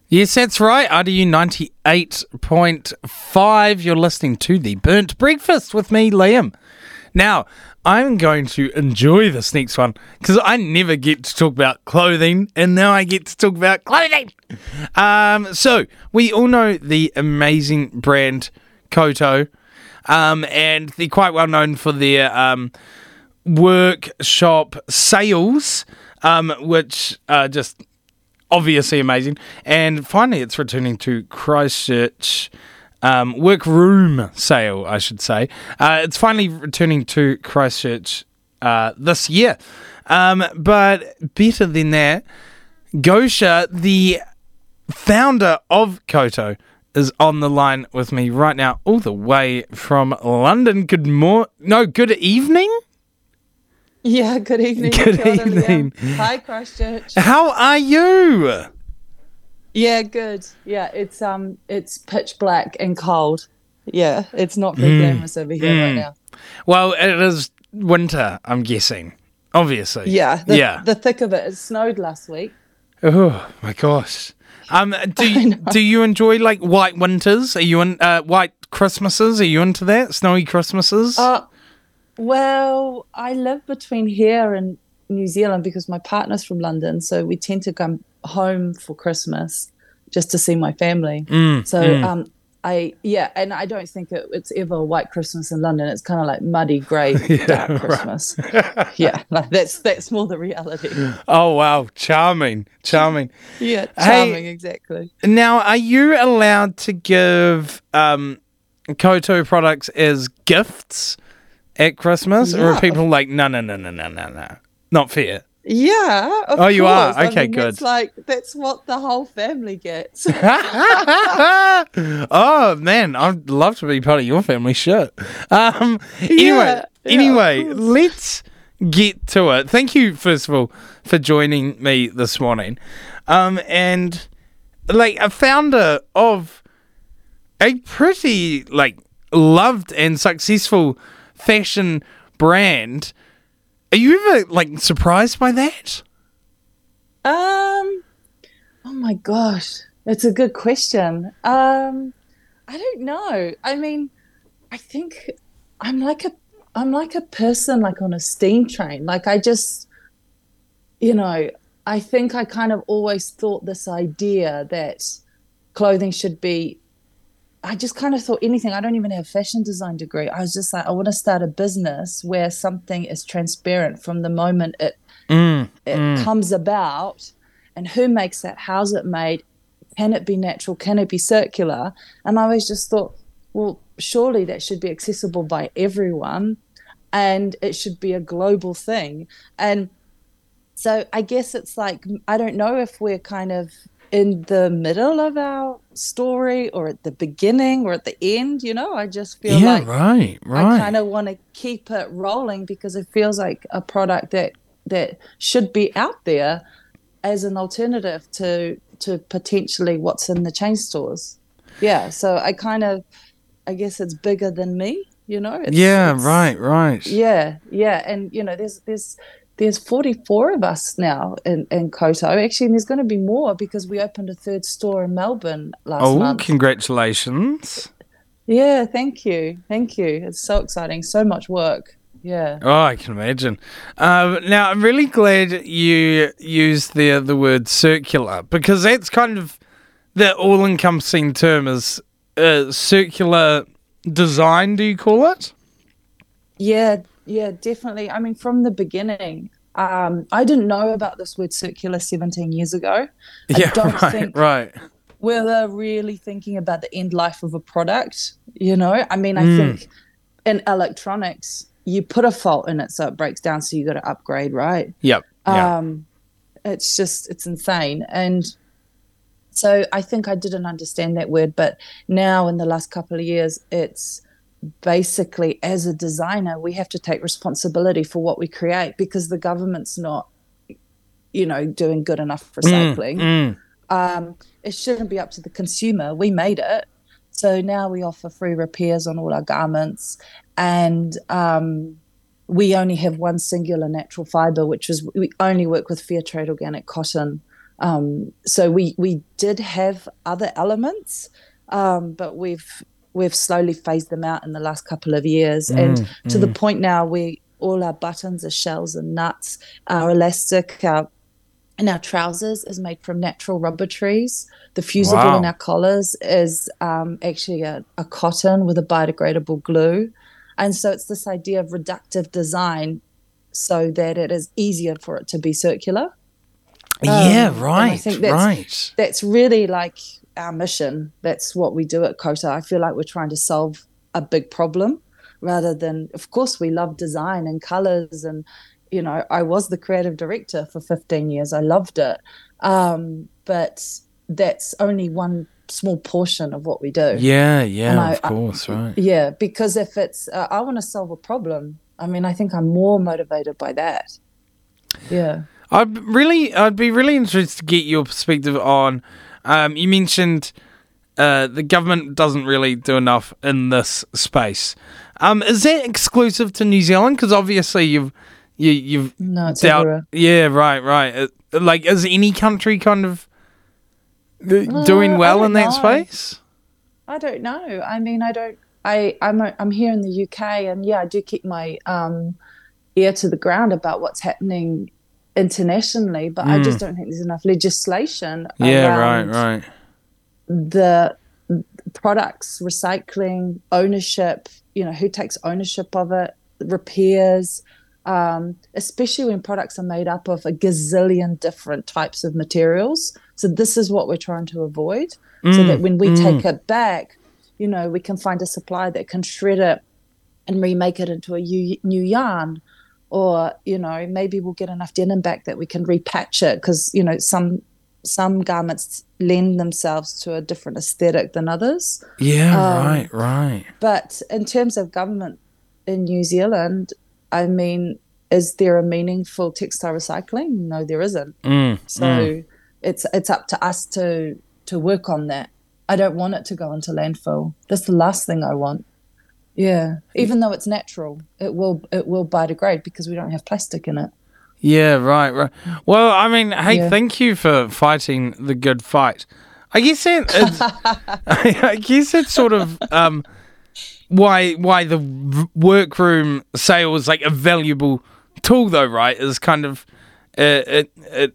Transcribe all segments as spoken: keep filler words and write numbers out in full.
Yes, that's right. R D U ninety-eight point five. You're listening to The Burnt Breakfast with me, Liam. Now, I'm going to enjoy this next one because I never get to talk about clothing, and now I get to talk about clothing. Um, so, we all know the amazing brand Koto, um, and they're quite well known for their um, workshop sales, um, which are just obviously amazing. And finally, it's returning to Christchurch. Um, workroom sale, I should say. Uh, it's finally returning to Christchurch uh, this year. Um, but better than that, Gosha, the founder of Koto, is on the line with me right now, all the way from London. Good morning. No, good evening. Yeah, good evening. Good evening. Hi, Christchurch. How are you? Yeah, good. Yeah, it's um, it's pitch black and cold. Yeah, it's not very mm. glamorous over here mm. right now. Well, it is winter, I'm guessing. Obviously. Yeah. The, yeah. The thick of it. It snowed last week. Oh my gosh. Um, do you, do you enjoy like white winters? Are you in uh, white Christmases? Are you into that? Snowy Christmases? Uh, well, I live between here and New Zealand because my partner's from London, so we tend to come home for Christmas just to see my family. Mm, so mm. um I yeah and I don't think it, it's ever a white Christmas in London. It's kind of like muddy grey yeah, dark Christmas. Yeah, like that's that's more the reality. Oh wow, charming charming yeah charming hey, exactly. Now, are you allowed to give um Koto products as gifts at Christmas? Yeah. Or are people like no no no no no no no not fair? Yeah. Of oh, you course. are? Okay, I mean, good. It's like, that's what the whole family gets. Oh, man, I'd love to be part of your family. Shit. Um, anyway, yeah, anyway, yeah, let's get to it. Thank you, first of all, for joining me this morning. Um, and, like, a founder of a pretty, like, loved and successful fashion brand. Are you ever, like, surprised by that? Um, oh my gosh, that's a good question. Um, I don't know. I mean, I think I'm like a, I'm like a person like on a steam train. Like I just, you know, I think I kind of always thought this idea that clothing should be, I just kind of thought anything. I don't even have a fashion design degree. I was just like, I want to start a business where something is transparent from the moment it mm, it mm. comes about, and who makes that, how's it made, can it be natural, can it be circular? And I always just thought, well, surely that should be accessible by everyone, and it should be a global thing. And so I guess it's like, I don't know if we're kind of in the middle of our story or at the beginning or at the end, you know. I just feel yeah, like right, right. I kind of want to keep it rolling because it feels like a product that that should be out there as an alternative to to potentially what's in the chain stores. Yeah, so I kind of, I guess it's bigger than me, you know. It's, yeah, it's, right, right. Yeah, yeah, and you know, there's there's There's forty-four of us now in, in Koto. Actually, and there's going to be more because we opened a third store in Melbourne last oh, month. Oh, congratulations. Yeah, thank you. Thank you. It's so exciting. So much work. Yeah. Oh, I can imagine. Um, now, I'm really glad you used the, the word circular because that's kind of the all-encompassing term is uh, circular design, do you call it? Yeah, Yeah, definitely. I mean, from the beginning, um, I didn't know about this word circular seventeen years ago. I yeah, don't right, think right. we're really thinking about the end life of a product, you know? I mean, I Mm. think in electronics, you put a fault in it so it breaks down, so you got to upgrade, right? Yep. Yeah. Um, it's just, it's insane. And so I think I didn't understand that word, but now in the last couple of years, it's basically, as a designer, we have to take responsibility for what we create because the government's not, you know, doing good enough recycling. Mm, mm. Um, it shouldn't be up to the consumer. We made it. So now we offer free repairs on all our garments, and um, we only have one singular natural fiber, which is we only work with fair trade organic cotton. Um, so we we did have other elements, um, but we've we've slowly phased them out in the last couple of years, and Mm, to the mm. point now we all our buttons are shells and nuts, our elastic, our and our trousers is made from natural rubber trees. The fusible in Wow. our collars is um, actually a, a cotton with a biodegradable glue. And so it's this idea of reductive design so that it is easier for it to be circular. Yeah, Um, and I right, think that's right. that's really like our mission. That's what we do at Kota. I feel like we're trying to solve a big problem rather than, of course, we love design and colors. And, you know, I was the creative director for fifteen years. I loved it. Um, but that's only one small portion of what we do. Yeah, And yeah, I, of I course, right. yeah, because if it's, uh, I want to solve a problem. I mean, I think I'm more motivated by that. Yeah. I'd really, I'd be really interested to get your perspective on. Um, you mentioned uh, the government doesn't really do enough in this space. Um, is that exclusive to New Zealand? Because obviously you've you, you've No, it's dealt. everywhere. Yeah, right, right. It, like, is any country kind of uh, doing Uh, I well in don't that know. space? I don't know. I mean, I don't. I I'm a, I'm here in the U K, and yeah, I do keep my um ear to the ground about what's happening internationally, but I just Mm. don't think there's enough legislation Yeah, right, around right. the products, recycling, ownership. You know, who takes ownership of it, repairs, um, especially when products are made up of a gazillion different types of materials. So this is what we're trying to avoid, so that Mm, when we take mm. it back, you know, we can find a supplier that can shred it and remake it into a new yarn. Or, you know, maybe we'll get enough denim back that we can repatch it, because, you know, some some garments lend themselves to a different aesthetic than others. Yeah, right, Um, right. but in terms of government in New Zealand, I mean, is there a meaningful textile recycling? No, there isn't. Mm, mm. So it's it's up to us to to work on that. I don't want it to go into landfill. That's the last thing I want. Yeah, even though it's natural, it will it will biodegrade because we don't have plastic in it. Yeah, right, right. Well, I mean, hey, Yeah. thank you for fighting the good fight. I guess it, it's, I guess it's sort of um, why why the v- workroom sale is like a valuable tool, though, right? Is kind of uh, it, it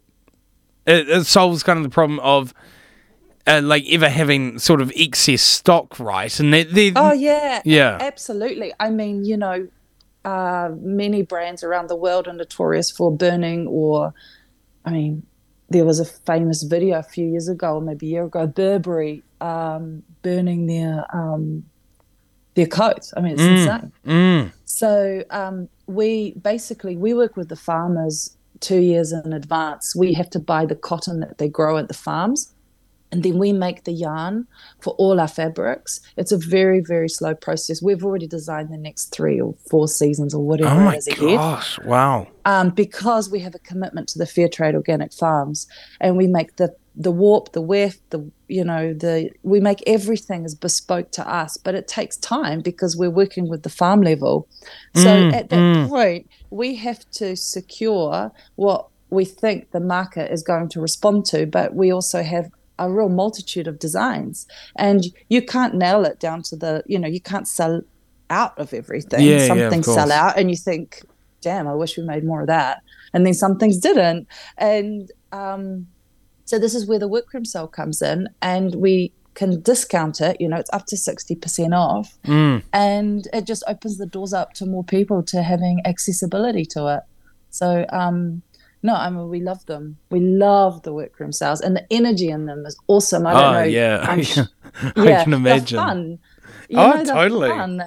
it it solves kind of the problem of uh, like ever having sort of excess stock, right? And they, they Oh yeah, yeah, absolutely. I mean, you know, uh, many brands around the world are notorious for burning, or, I mean, there was a famous video a few years ago, or maybe a year ago, Burberry um, burning their um, their coats. I mean, it's mm, insane. mm. So um, we basically we work with the farmers two years in advance. We have to buy the cotton that they grow at the farms, and then we make the yarn for all our fabrics. It's a very, very slow process. We've already designed the next three or four seasons or Oh whatever it my is ahead, gosh! Wow. um, because we have a commitment to the fair trade organic farms, and we make the the warp, the weft, the you know the we make everything as bespoke to us. But it takes time because we're working with the farm level. So Mm, at that mm. point, we have to secure what we think the market is going to respond to, but we also have a real multitude of designs, and you can't nail it down to the you know you can't sell out of everything. Yeah, Some yeah, of things sell course. out and you think, damn, I wish we made more of that, and then some things didn't. And um so this is where the workroom sale comes in, and we can discount it. You know, it's up to sixty percent off, Mm. and it just opens the doors up to more people to having accessibility to it. So um no, I mean, we love them. We love the workroom sales, and the energy in them is awesome. I don't Oh know. yeah, I'm sh- I yeah, can they're imagine. fun. You Oh, know, they're totally. fun.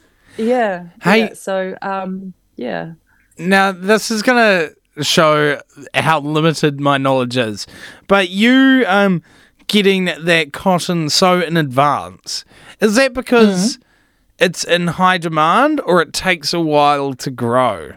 Yeah, Hey, yeah. So um yeah. now this is gonna show how limited my knowledge is, but you um getting that cotton so in advance, is that because it's in high demand or it takes a while to grow?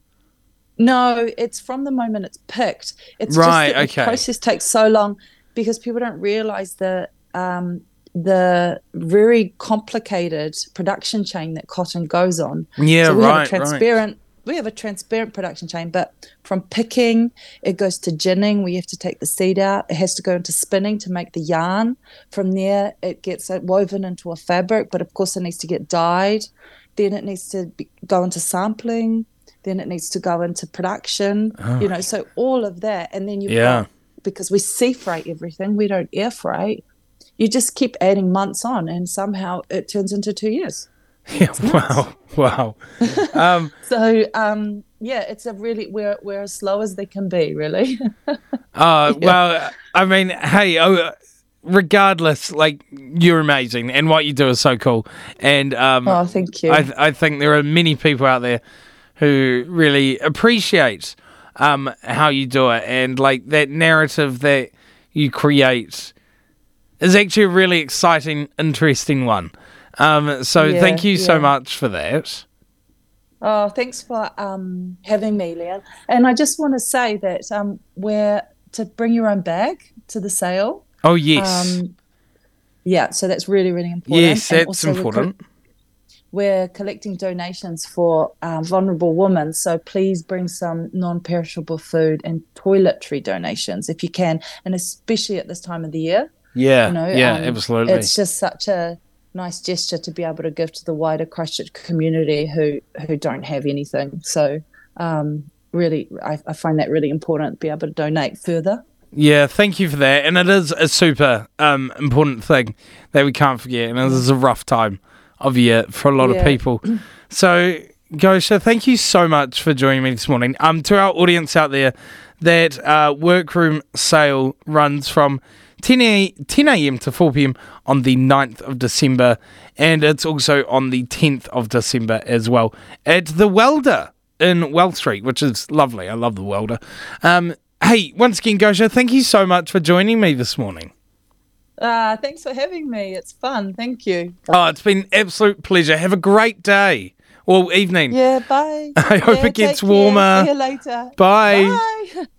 No, it's from the moment it's picked. It's just Right. that the Okay. process takes so long because people don't realize the um, the very complicated production chain that cotton goes on. Yeah. So we have a Right. Right. transparent we have a transparent production chain, but from picking, it goes to ginning, where you have to take the seed out. It has to go into spinning to make the yarn. From there, it gets woven into a fabric, but of course it needs to get dyed. Then it needs to be, go into sampling. Then it needs to go into production. Oh. You know, so all of that. And then you've yeah. got, because we sea freight everything, we don't air freight. You just keep adding months on, and somehow it turns into two years. Yeah, wow, wow. Um, so, um, yeah, it's a really, we're, we're as slow as they can be, really. uh, yeah. Well, I mean, hey, oh, regardless, like, you're amazing, and what you do is so cool. And um, oh, thank you. I, I think there are many people out there who really appreciate um, how you do it, and, like, that narrative that you create is actually a really exciting, interesting one. Um, so yeah, thank you yeah. so much for that. Oh, thanks for um, having me, Leanne. And I just want to say that um, we're to bring your own bag to the sale. Oh, yes. Um, yeah, so that's really, really important. Yes, that's important. We're, co- we're collecting donations for uh, vulnerable women, so please bring some non-perishable food and toiletry donations if you can, and especially at this time of the year. Yeah, you know, yeah, um, absolutely. It's just such a nice gesture to be able to give to the wider Christchurch community who who don't have anything. So um, really, I, I find that really important to be able to donate further. Yeah, thank you for that. And it is a super um, important thing that we can't forget. And it is a rough time of year for a lot yeah. of people. So, Gosha, thank you so much for joining me this morning. Um, to our audience out there, that uh, workroom sale runs from ten a.m. to four p.m. on the ninth of December, and it's also on the tenth of December as well at the Welder in Well Street, which is lovely. I love the Welder. Um, hey, once again, Gosha, thank you so much for joining me this morning. Uh, thanks for having me. It's fun. Thank you. Oh, it's been an absolute pleasure. Have a great day or evening. Yeah, bye. I hope yeah, it gets take warmer. Care. See you later. Bye. Bye.